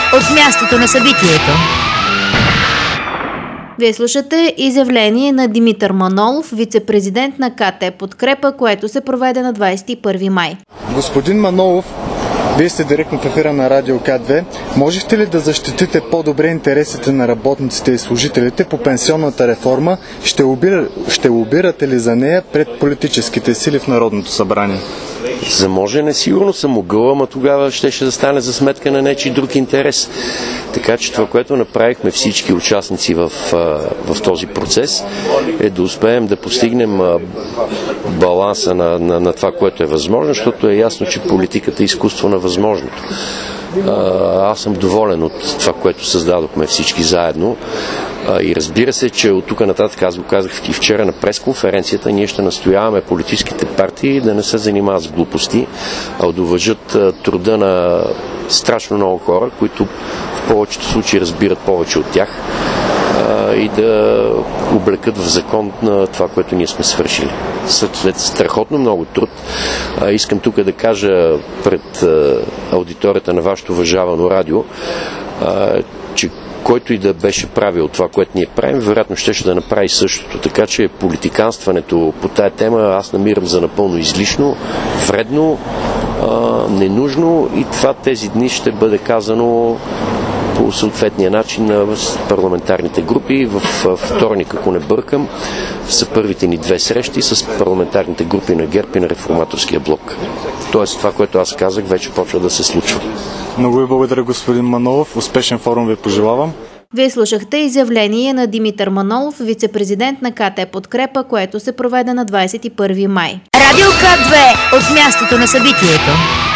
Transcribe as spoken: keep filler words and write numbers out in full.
от мястото на събитието. Вие слушате изявление на Димитър Манолов, вице-президент на КТ Подкрепа, което се проведе на двадесет и първи май. Господин Манолов, Вие сте директно в ефира на Радио К две. Можехте ли да защитите по-добре интересите на работниците и служителите по пенсионната реформа? Ще лобира, ще лобирате ли за нея пред политическите сили в Народното събрание? За можене сигурно съм могъл, ама тогава ще ще да стане за сметка на нечи друг интерес. Така че това, което направихме всички участници в, в този процес, е да успеем да постигнем баланса на, на, на това, което е възможно, защото е ясно, че политиката е изкуство на възможното. Аз съм доволен от това, което създадохме всички заедно. И разбира се, че от тук нататък, аз го казах и вчера на пресконференцията, ние ще настояваме политическите партии да не се занимават с глупости, а да уважат труда на страшно много хора, които в повечето случаи разбират повече от тях, и да облекат в закон на това, което ние сме свършили. След страхотно много труд, искам тук да кажа пред аудиторията на вашето уважавано радио, че който и да беше правил това, което ние правим, вероятно ще ще да направи същото. Така че политиканстването по тая тема аз намирам за напълно излишно, вредно, ненужно и това тези дни ще бъде казано по съответния начин на парламентарните групи. В вторник, ако не бъркам, са първите ни две срещи с парламентарните групи на ГЕРБ и на Реформаторския блок. Тоест това, което аз казах, вече почва да се случва. Много ви благодаря, господин Манолов. Успешен форум ви пожелавам. Вие слушахте изявление на Димитър Манолов, вице-президент на КТ Подкрепа, което се проведе на двадесет и първи май. Радио К две от мястото на събитието.